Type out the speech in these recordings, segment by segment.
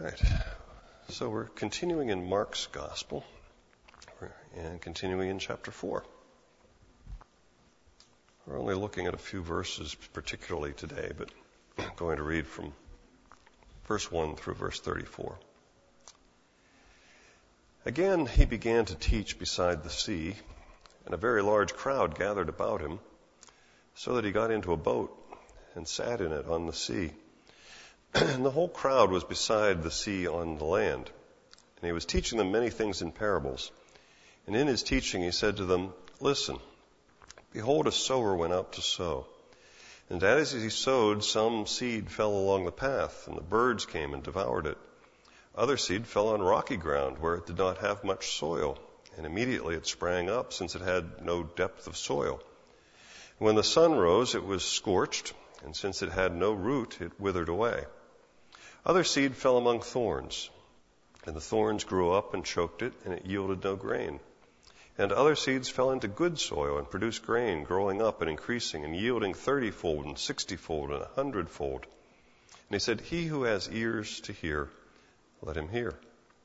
Right. So we're continuing in Mark's Gospel and continuing in chapter 4. We're only looking at a few verses particularly today, but I'm going to read from verse 1 through verse 34. Again, he began to teach beside the sea, and a very large crowd gathered about him, so that he got into a boat and sat in it on the sea. And the whole crowd was beside the sea on the land. And he was teaching them many things in parables. And in his teaching he said to them, "Listen, behold, a sower went out to sow. And as he sowed, some seed fell along the path, and the birds came and devoured it. Other seed fell on rocky ground, where it did not have much soil. And immediately it sprang up, since it had no depth of soil. And when the sun rose, it was scorched, and since it had no root, it withered away. Other seed fell among thorns, and the thorns grew up and choked it, and it yielded no grain. And other seeds fell into good soil and produced grain, growing up and increasing, and yielding 30-fold and 60-fold and 100-fold. And he said, He who has ears to hear, let him hear.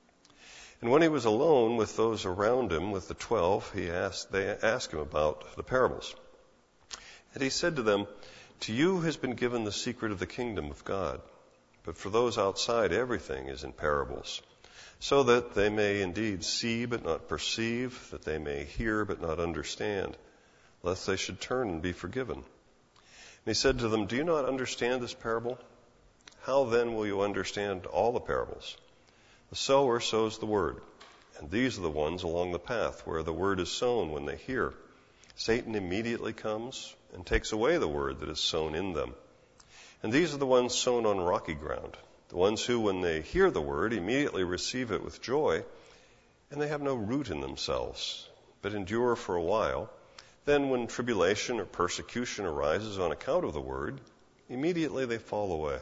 And when he was alone with those around him, with the 12, they asked him about the parables. And he said to them, To you has been given the secret of the kingdom of God. But for those outside, everything is in parables, so that they may indeed see but not perceive, that they may hear but not understand, lest they should turn and be forgiven. And he said to them, Do you not understand this parable? How then will you understand all the parables? The sower sows the word, and these are the ones along the path where the word is sown when they hear. Satan immediately comes and takes away the word that is sown in them. And these are the ones sown on rocky ground, the ones who, when they hear the word, immediately receive it with joy, and they have no root in themselves, but endure for a while. Then when tribulation or persecution arises on account of the word, immediately they fall away.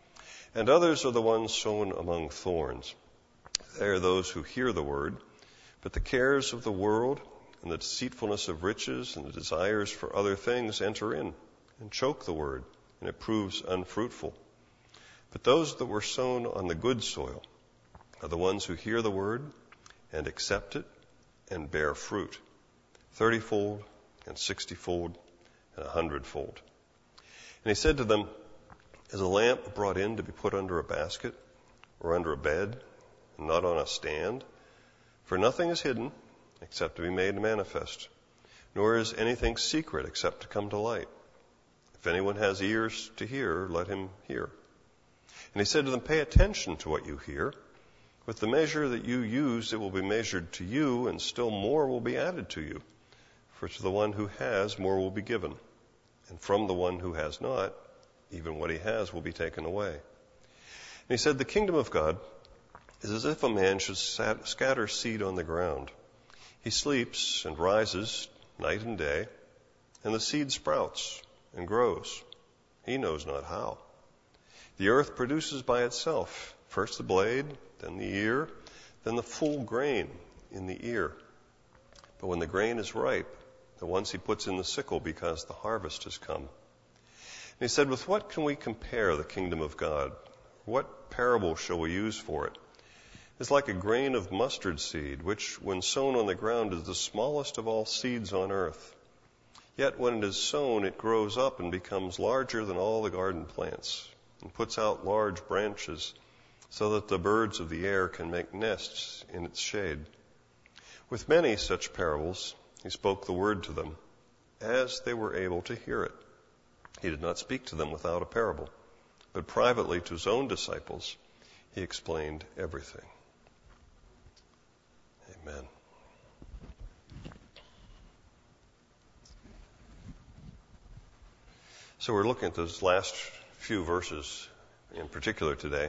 And others are the ones sown among thorns. They are those who hear the word, but the cares of the world and the deceitfulness of riches and the desires for other things enter in and choke the word, and it proves unfruitful. But those that were sown on the good soil are the ones who hear the word and accept it and bear fruit, 30-fold and 60-fold and 100-fold. And he said to them, Is a lamp brought in to be put under a basket or under a bed, and not on a stand? For nothing is hidden except to be made manifest, nor is anything secret except to come to light. If anyone has ears to hear, let him hear. And he said to them, Pay attention to what you hear. With the measure that you use, it will be measured to you, and still more will be added to you. For to the one who has, more will be given. And from the one who has not, even what he has will be taken away. And he said, The kingdom of God is as if a man should scatter seed on the ground. He sleeps and rises night and day, and the seed sprouts and grows. He knows not how. The earth produces by itself first the blade, then the ear, then the full grain in the ear. But when the grain is ripe, the ones he puts in the sickle, because the harvest has come. And he said, With what can we compare the kingdom of God? What parable shall we use for it? It's like a grain of mustard seed, which, when sown on the ground, is the smallest of all seeds on earth. Yet when it is sown, it grows up and becomes larger than all the garden plants, and puts out large branches, so that the birds of the air can make nests in its shade. With many such parables, he spoke the word to them, as they were able to hear it. He did not speak to them without a parable, but privately to his own disciples, he explained everything. Amen. So we're looking at those last few verses in particular today.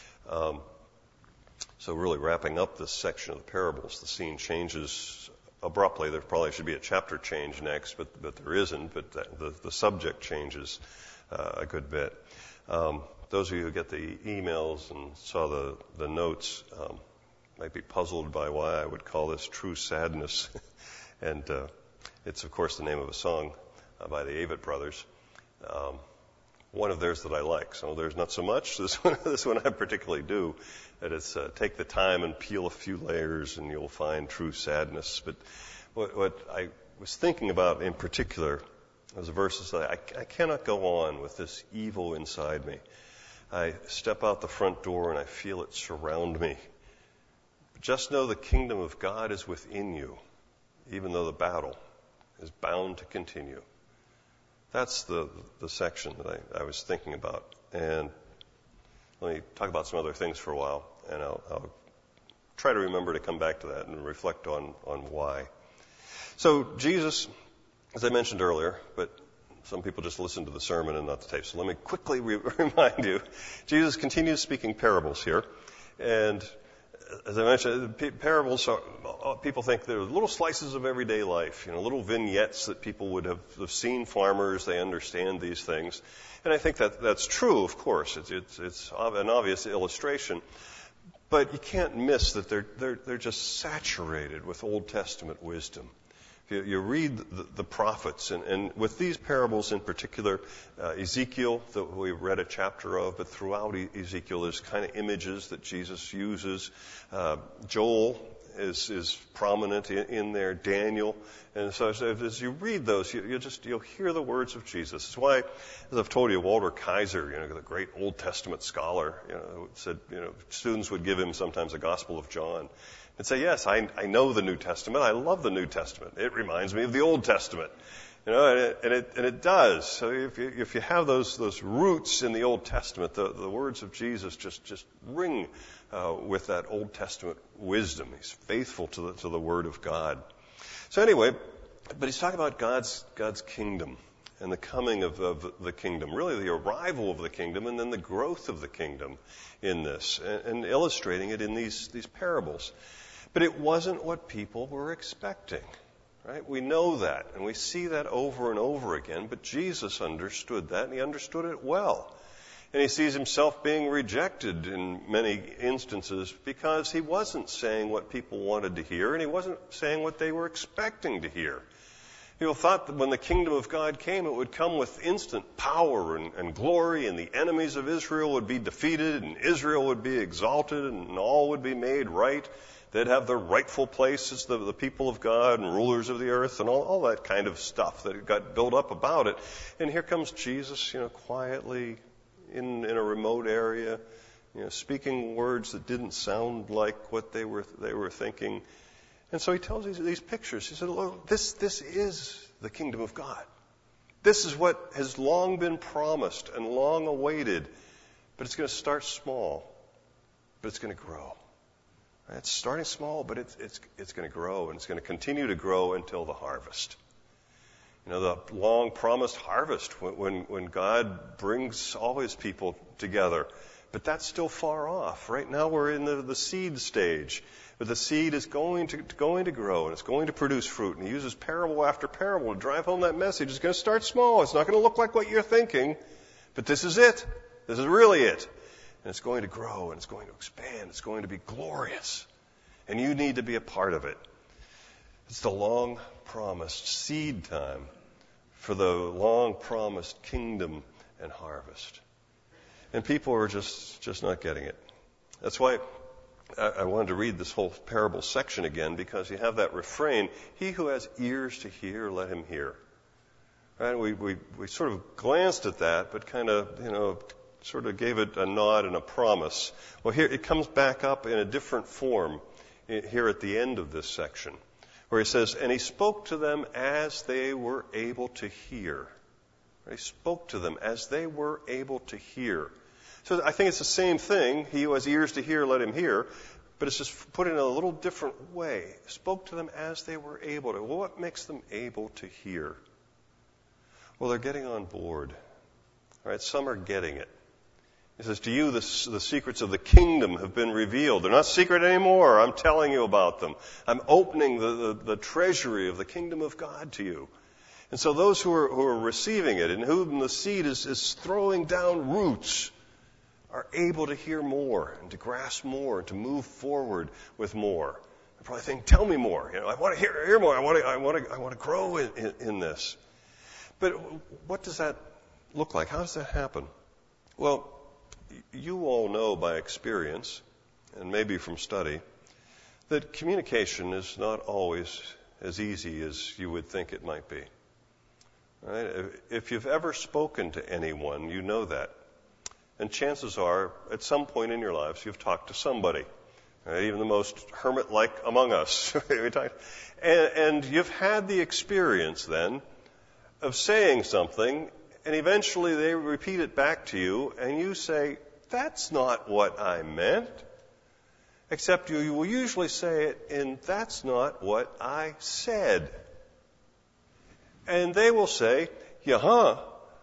So really wrapping up this section of the parables. The scene changes abruptly. There probably should be a chapter change next, but there isn't. But the subject changes a good bit. Those of you who get the emails and saw the notes might be puzzled by why I would call this True Sadness. And it's, of course, the name of a song by the Avett Brothers. one of theirs that I like. Some of theirs not so much. This one I particularly do. That it's take the time and peel a few layers and you'll find true sadness. But what I was thinking about in particular was the verses that I cannot go on with this evil inside me. I step out the front door and I feel it surround me. But just know the kingdom of God is within you, even though the battle is bound to continue. That's the section that I was thinking about. And let me talk about some other things for a while, and I'll try to remember to come back to that and reflect on why. So Jesus, as I mentioned earlier, but some people just listen to the sermon and not the tape. So let me quickly remind you, Jesus continues speaking parables here. And as I mentioned, parables are, people think they're little slices of everyday life, little vignettes that people would have seen farmers, they understand these things. And I think that's true, of course. It's an obvious illustration. But you can't miss that they're just saturated with Old Testament wisdom. You read the prophets, and with these parables in particular, Ezekiel, that we read a chapter of, but throughout Ezekiel there's kind of images that Jesus uses. Joel is prominent in there, Daniel. And so as you read those, you'll hear the words of Jesus. That's why, as I've told you, Walter Kaiser, the great Old Testament scholar, said, students would give him sometimes the Gospel of John. And say, yes, I know the New Testament. I love the New Testament. It reminds me of the Old Testament. And it does. So if you have those roots in the Old Testament, the words of Jesus just ring with that Old Testament wisdom. He's faithful to the Word of God. So anyway, but he's talking about God's kingdom and the coming of the kingdom, really the arrival of the kingdom and then the growth of the kingdom in this, and illustrating it in these parables. But it wasn't what people were expecting, right? We know that, and we see that over and over again, but Jesus understood that, and he understood it well. And he sees himself being rejected in many instances because he wasn't saying what people wanted to hear, and he wasn't saying what they were expecting to hear. People thought that when the kingdom of God came, it would come with instant power and glory, and the enemies of Israel would be defeated, and Israel would be exalted, and all would be made right. They'd have their rightful place as the people of God and rulers of the earth and all that kind of stuff that got built up about it. And here comes Jesus, quietly in a remote area, speaking words that didn't sound like what they were thinking. And so he tells these pictures. He said, look, this is the kingdom of God. This is what has long been promised and long awaited. But it's going to start small, but it's going to grow. It's starting small, but it's going to grow, and it's going to continue to grow until the harvest. The long promised harvest when God brings all his people together. But that's still far off. Right now we're in the seed stage. But the seed is going to grow, and it's going to produce fruit. And he uses parable after parable to drive home that message. It's going to start small. It's not going to look like what you're thinking. But this is it. This is really it. And it's going to grow, and it's going to expand. It's going to be glorious. And you need to be a part of it. It's the long-promised seed time for the long-promised kingdom and harvest. And people are just not getting it. That's why I wanted to read this whole parable section again, because you have that refrain, he who has ears to hear, let him hear. Right? We sort of glanced at that, but kind of, sort of gave it a nod and a promise. Well, here it comes back up in a different form here at the end of this section, where he says, and he spoke to them as they were able to hear. He spoke to them as they were able to hear. So I think it's the same thing. He who has ears to hear, let him hear. But it's just put in a little different way. Spoke to them as they were able to. Well, what makes them able to hear? Well, they're getting on board. All right, some are getting it. He says, to you, the secrets of the kingdom have been revealed. They're not secret anymore. I'm telling you about them. I'm opening the treasury of the kingdom of God to you. And so those who are receiving it, in whom the seed is throwing down roots, are able to hear more and to grasp more and to move forward with more. They're probably thinking, tell me more. I want to hear more. I want to grow in this. But what does that look like? How does that happen? Well, you all know by experience, and maybe from study, that communication is not always as easy as you would think it might be. Right? If you've ever spoken to anyone, you know that. And chances are, at some point in your lives, you've talked to somebody. Right? Even the most hermit-like among us. And you've had the experience then of saying something, and eventually they repeat it back to you, and you say, "That's not what I meant." Except you will usually say it in, "That's not what I said." And they will say, "Yeah,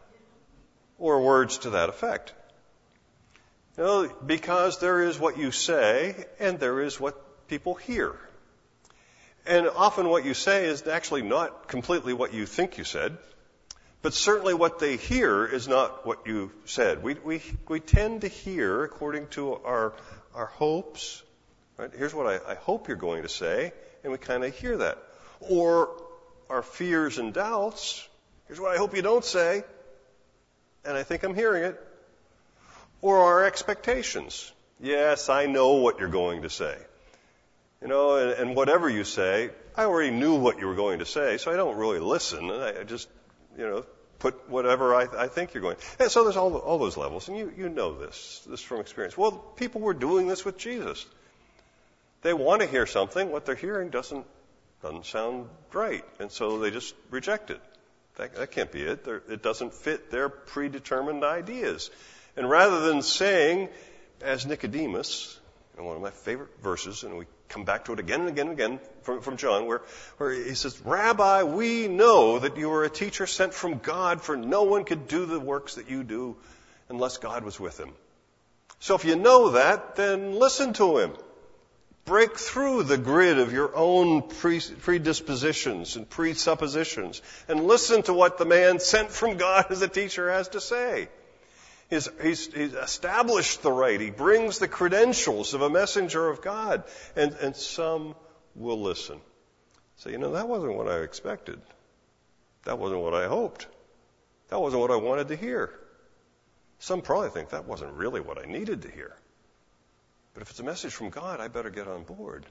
or words to that effect. You know, because there is what you say, and there is what people hear. And often what you say is actually not completely what you think you said, but certainly what they hear is not what you said. We tend to hear according to our hopes. Right? Here's what I hope you're going to say, and we kind of hear that. Or our fears and doubts. Here's what I hope you don't say, and I think I'm hearing it. Or our expectations. Yes, I know what you're going to say. You know, and whatever you say, I already knew what you were going to say, so I don't really listen. I just, put whatever I think you're going. And so there's all those levels, and you know this from experience. Well, people were doing this with Jesus. They want to hear something. What they're hearing doesn't sound right, and so they just reject it. That can't be it. It doesn't fit their predetermined ideas. And rather than saying, as Nicodemus, one of my favorite verses, and we come back to it again and again and again from John, where he says, "Rabbi, we know that you are a teacher sent from God, for no one could do the works that you do unless God was with him." So if you know that, then listen to him. Break through the grid of your own predispositions and presuppositions and listen to what the man sent from God as a teacher has to say. He's established the right. He brings the credentials of a messenger of God. And some will listen. Say, that wasn't what I expected. That wasn't what I hoped. That wasn't what I wanted to hear. Some probably think that wasn't really what I needed to hear. But if it's a message from God, I better get on board.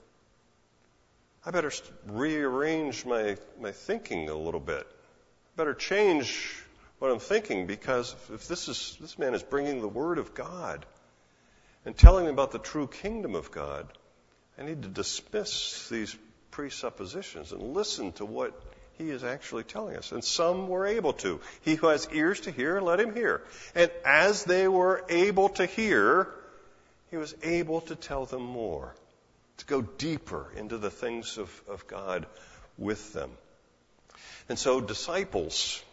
I better rearrange my thinking a little bit. I better change what I'm thinking, because if this man is bringing the Word of God and telling me about the true kingdom of God, I need to dismiss these presuppositions and listen to what he is actually telling us. And some were able to. He who has ears to hear, let him hear. And as they were able to hear, he was able to tell them more, to go deeper into the things of God with them. And so disciples,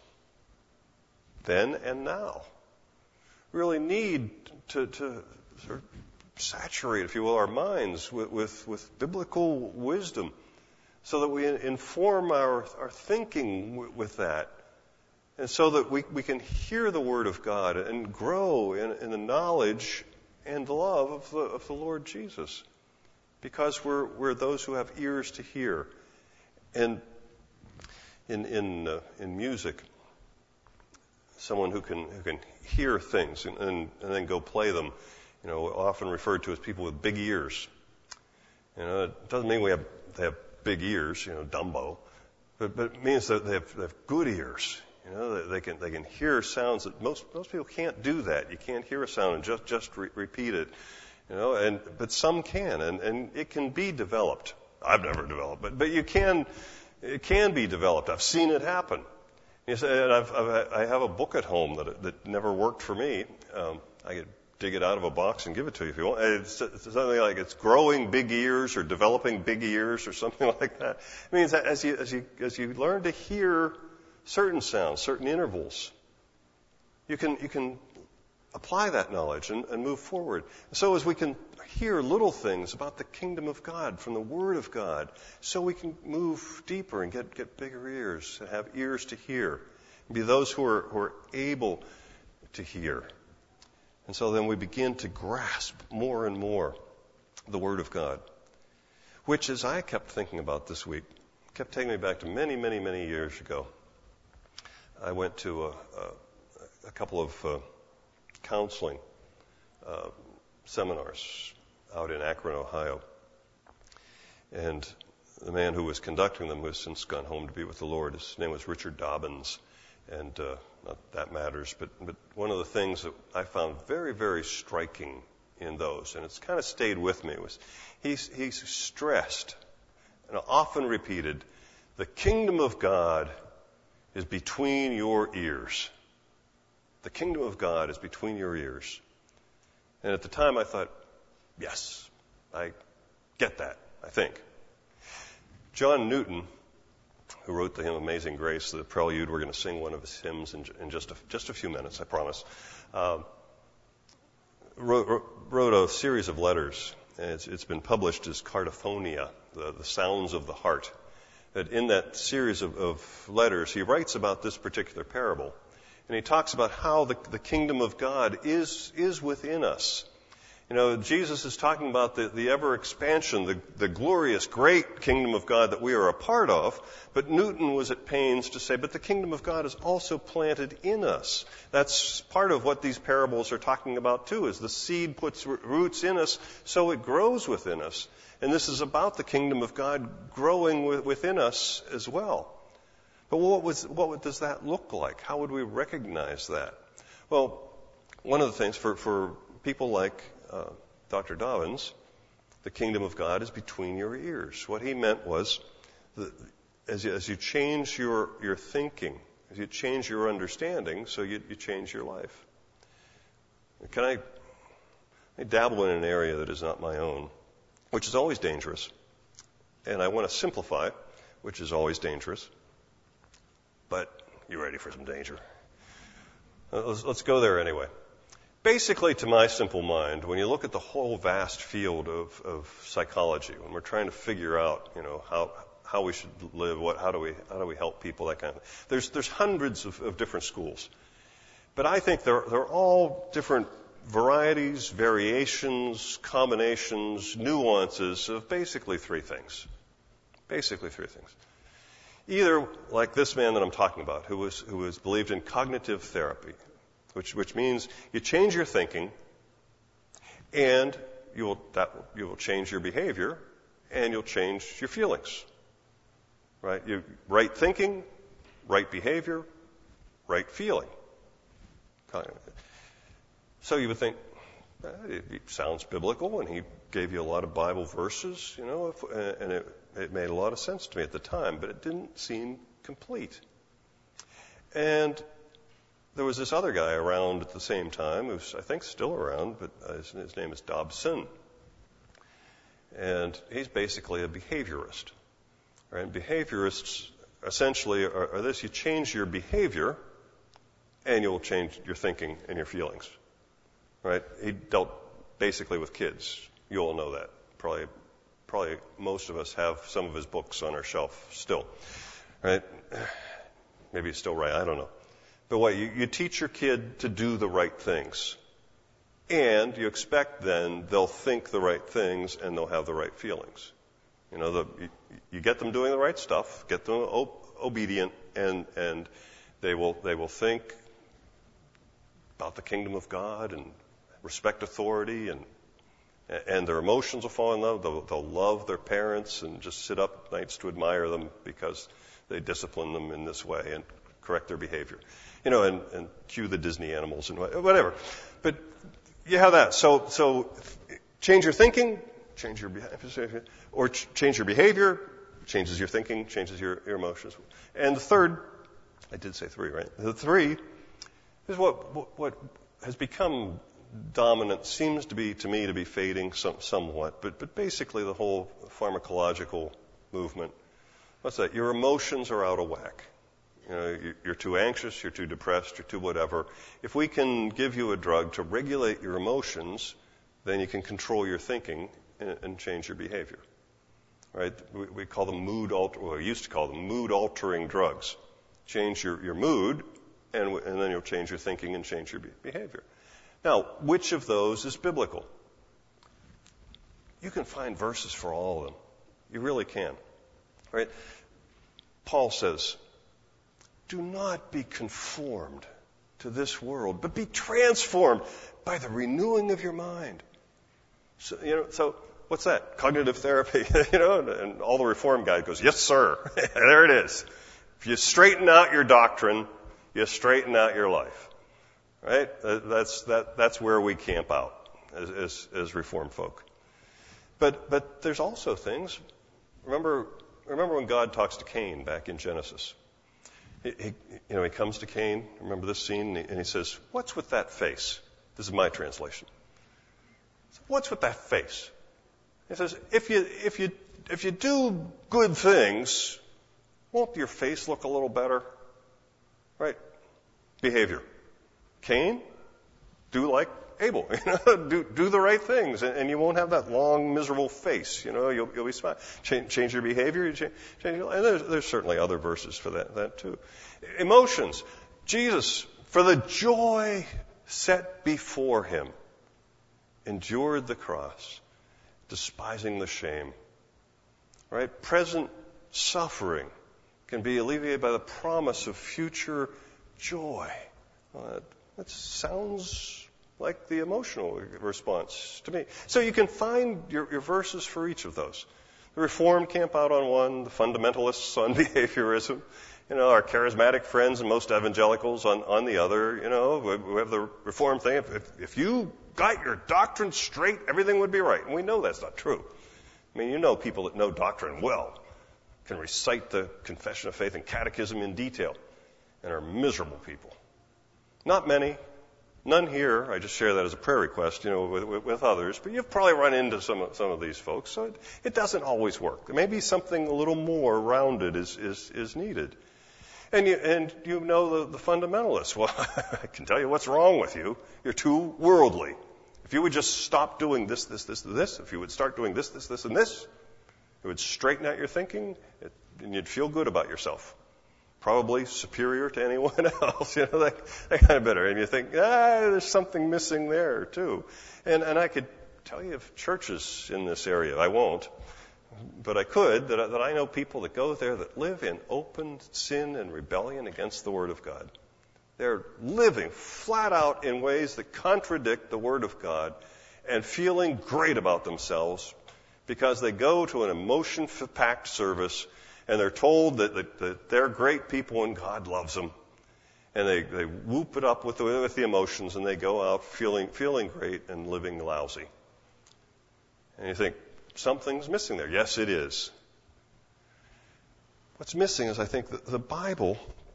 then and now, really need to sort of saturate, if you will, our minds with biblical wisdom so that we inform our thinking with that, and so that we can hear the Word of God and grow in the knowledge and the love of the Lord Jesus, because we're those who have ears to hear. And in music, someone who can hear things and then go play them, often referred to as people with big ears. It doesn't mean they have big ears, Dumbo, but it means that they have good ears. They can hear sounds that most people can't do that. You can't hear a sound and just repeat it, but some can, and it can be developed. I've never developed it, but it can be developed. I've seen it happen. You say, and I have a book at home that never worked for me. I could dig it out of a box and give it to you if you want. It's something like it's growing big ears or developing big ears or something like that. It means that as you learn to hear certain sounds, certain intervals, you can apply that knowledge and move forward. So as we can hear little things about the kingdom of God from the Word of God, so we can move deeper and get bigger ears, and have ears to hear, and be those who are able to hear. And so then we begin to grasp more and more the Word of God, which, as I kept thinking about this week, kept taking me back to many, many, many years ago. I went to a couple of counseling seminars out in Akron, Ohio. And the man who was conducting them has since gone home to be with the Lord. His name was Richard Dobbins. And not that matters, but one of the things that I found very, very striking in those, and it's kind of stayed with me, was he's stressed and often repeated, the kingdom of God is between your ears. The kingdom of God is between your ears. And at the time I thought, yes, I get that, I think. John Newton, who wrote the hymn Amazing Grace, the prelude, we're going to sing one of his hymns in just a few minutes, I promise, wrote a series of letters, and it's been published as Cardiphonia, the sounds of the heart. That in that series of letters, he writes about this particular parable, and he talks about how the kingdom of God is within us. You know, Jesus is talking about the ever expansion, the glorious, great kingdom of God that we are a part of, but Newton was at pains to say, but the kingdom of God is also planted in us. That's part of what these parables are talking about too, is the seed puts roots in us, so it grows within us. And this is about the kingdom of God growing within us as well. But what does that look like? How would we recognize that? Well, one of the things for people like Dr. Dobbins, the kingdom of God is between your ears. What he meant was, as you change your thinking, as you change your understanding, so you change your life. Can I dabble in an area that is not my own, which is always dangerous, and I want to simplify, which is always dangerous. But you ready for some danger? Let's go there anyway. Basically, to my simple mind, when you look at the whole vast field of psychology, when we're trying to figure out, you know, how we should live, how do we help people, that kind of thing. There's hundreds of different schools, but I think they're all different varieties, variations, combinations, nuances of basically three things. Basically three things. Either like this man that I'm talking about, who was believed in cognitive therapy, which means you change your thinking, and you will change your behavior, and you'll change your feelings. Right? Right thinking, right behavior, right feeling. So you would think, it sounds biblical, and he gave you a lot of Bible verses, you know, and it made a lot of sense to me at the time, but it didn't seem complete. And there was this other guy around at the same time, who's I think still around, but his name is Dobson. And he's basically a behaviorist. Right? Behaviorists essentially are this: you change your behavior, and you'll change your thinking and your feelings. Right? He dealt basically with kids. You all know that. Probably most of us have some of his books on our shelf still. Right? Maybe it's still right, I don't know. But what, you teach your kid to do the right things. And you expect then they'll think the right things and they'll have the right feelings. You know, you get them doing the right stuff, get them obedient, and they will think about the kingdom of God and respect authority, and their emotions will fall in love. They'll love their parents and just sit up nights to admire them because they discipline them in this way and correct their behavior. You know, and cue the Disney animals and whatever. But you have that. So change your thinking, change your behavior, or change your behavior, changes your thinking, changes your emotions. And the third, I did say three, right? The three is what has become dominant, seems to be, to me, to be fading somewhat, but basically the whole pharmacological movement. What's that? Your emotions are out of whack. You know, you're too anxious, you're too depressed, you're too whatever. If we can give you a drug to regulate your emotions, then you can control your thinking and change your behavior. Right? We call them we used to call them mood-altering drugs. Change your mood, and then you'll change your thinking and change your behavior. Now, which of those is biblical? You can find verses for all of them. You really can. Right? Paul says, do not be conformed to this world, but be transformed by the renewing of your mind. So what's that? Cognitive therapy, and all the Reform guy goes, yes, sir. There it is. If you straighten out your doctrine, you straighten out your life. Right? That's where we camp out as Reformed folk. But there's also things. Remember when God talks to Cain back in Genesis? He comes to Cain. Remember this scene, and he says, "What's with that face?" This is my translation. What's with that face? He says, if you do good things, won't your face look a little better? Right? Behavior. Cain, do like Abel. Do the right things, and you won't have that long, miserable face. You'll be smart. Change your behavior. Change your, and there's certainly other verses for that too. Emotions. Jesus, for the joy set before him, endured the cross, despising the shame. Right? Present suffering can be alleviated by the promise of future joy. That sounds like the emotional response to me. So you can find your verses for each of those. The Reformed camp out on one, the fundamentalists on behaviorism, our charismatic friends and most evangelicals on the other. We have the Reformed thing. If you got your doctrine straight, everything would be right. And we know that's not true. I mean, people that know doctrine well can recite the Confession of Faith and Catechism in detail and are miserable people. Not many. None here. I just share that as a prayer request, with others. But you've probably run into some of these folks. So it doesn't always work. There may be something a little more rounded is needed. And the fundamentalists. Well, I can tell you what's wrong with you. You're too worldly. If you would just stop doing this, if you would start doing this, and this, it would straighten out your thinking, and you'd feel good about yourself. Probably superior to anyone else, that kind of better. And you think, there's something missing there too. And I could tell you of churches in this area. I won't, but I could, that I know people that go there that live in open sin and rebellion against the Word of God. They're living flat out in ways that contradict the Word of God and feeling great about themselves because they go to an emotion-packed service and they're told that they're great people and God loves them. And they whoop it up with the emotions and they go out feeling great and living lousy. And you think, something's missing there. Yes, it is. What's missing is, I think, the Bible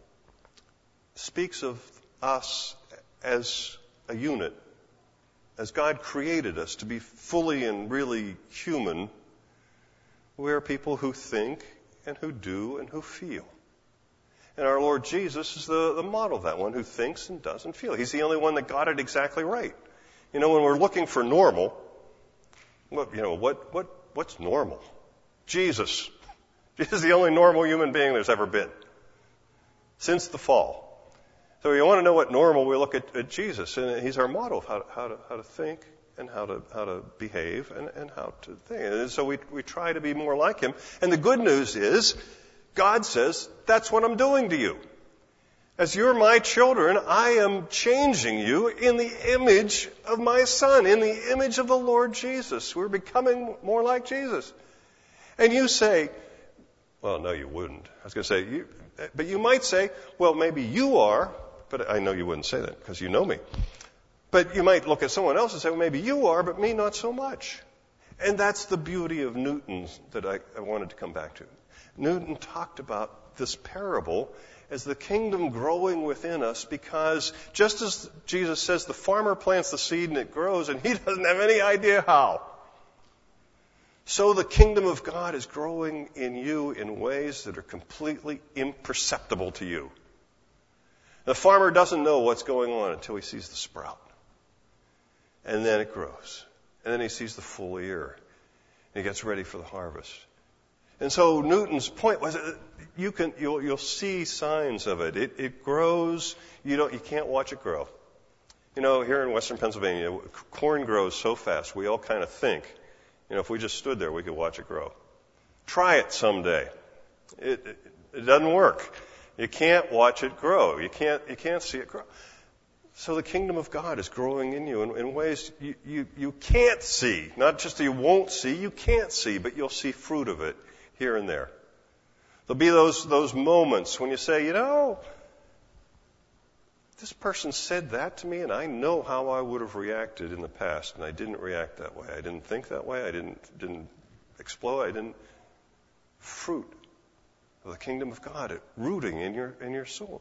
speaks of us as a unit. As God created us to be fully and really human, we are people who think and who do and who feel. And our Lord Jesus is the model of that one who thinks and does and feel. He's the only one that got it exactly right. When we're looking for normal, what's normal? Jesus. Jesus is the only normal human being there's ever been since the fall. So you want to know what normal, we look at Jesus, and he's our model of how to think and how to behave and how to think. And so we try to be more like him. And the good news is, God says, that's what I'm doing to you. As you're my children, I am changing you in the image of my Son, in the image of the Lord Jesus. We're becoming more like Jesus. And you say, well, no, you wouldn't. I was going to say, but you might say, well, maybe you are, but I know you wouldn't say that because you know me. But you might look at someone else and say, well, maybe you are, but me not so much. And that's the beauty of Newton that I wanted to come back to. Newton talked about this parable as the kingdom growing within us because just as Jesus says, the farmer plants the seed and it grows and he doesn't have any idea how. So the kingdom of God is growing in you in ways that are completely imperceptible to you. The farmer doesn't know what's going on until he sees the sprout. And then it grows. And then he sees the full ear. And he gets ready for the harvest. And so Newton's point was that you'll see signs of it. It grows. You can't watch it grow. Here in Western Pennsylvania, corn grows so fast. We all kind of think, if we just stood there, we could watch it grow. Try it someday. It doesn't work. You can't watch it grow. You can't see it grow. So the kingdom of God is growing in you in ways you can't see. Not just that you won't see, you can't see, but you'll see fruit of it here and there. There'll be those moments when you say, this person said that to me, and I know how I would have reacted in the past, and I didn't react that way. I didn't think that way. I didn't explode. Fruit of the kingdom of God rooting in your soul.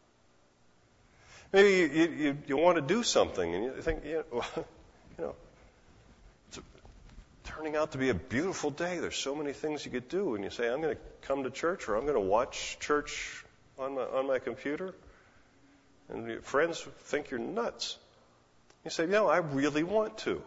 Maybe you want to do something, and you think, it's turning out to be a beautiful day. There's so many things you could do, and you say, I'm going to come to church, or I'm going to watch church on my computer. And your friends think you're nuts. You say, I really want to.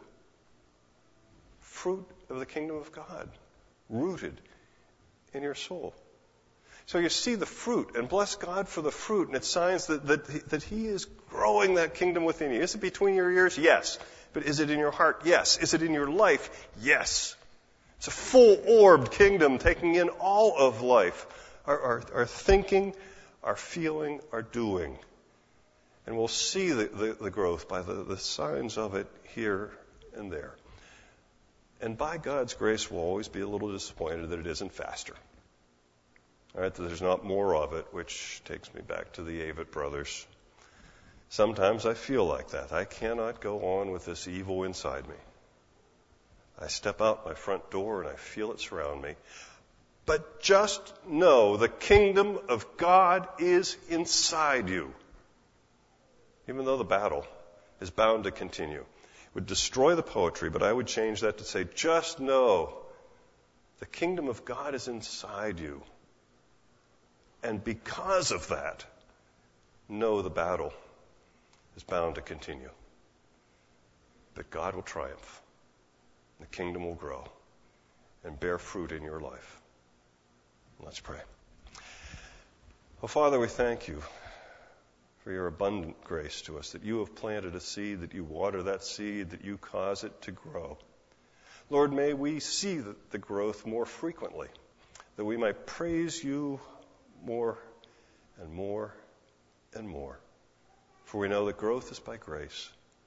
Fruit of the kingdom of God, rooted in your soul. So you see the fruit, and bless God for the fruit, and it's signs that He is growing that kingdom within you. Is it between your ears? Yes. But is it in your heart? Yes. Is it in your life? Yes. It's a full-orbed kingdom taking in all of life. Our thinking, our feeling, our doing. And we'll see the growth by the signs of it here and there. And by God's grace, we'll always be a little disappointed that it isn't faster. All right, that there's not more of it, which takes me back to the Avett brothers. Sometimes I feel like that. I cannot go on with this evil inside me. I step out my front door and I feel it surround me. But just know the kingdom of God is inside you. Even though the battle is bound to continue. It would destroy the poetry, but I would change that to say, just know the kingdom of God is inside you. And because of that, know the battle is bound to continue. But God will triumph. The kingdom will grow and bear fruit in your life. Let's pray. Oh, Father, we thank you for your abundant grace to us, that you have planted a seed, that you water that seed, that you cause it to grow. Lord, may we see the growth more frequently, that we might praise you more and more and more. For we know that growth is by grace.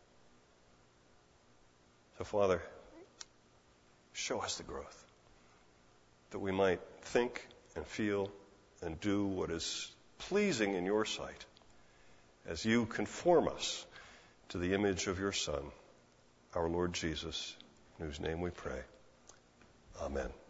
So, Father, show us the growth, that we might think and feel and do what is pleasing in your sight as you conform us to the image of your Son, our Lord Jesus, in whose name we pray. Amen.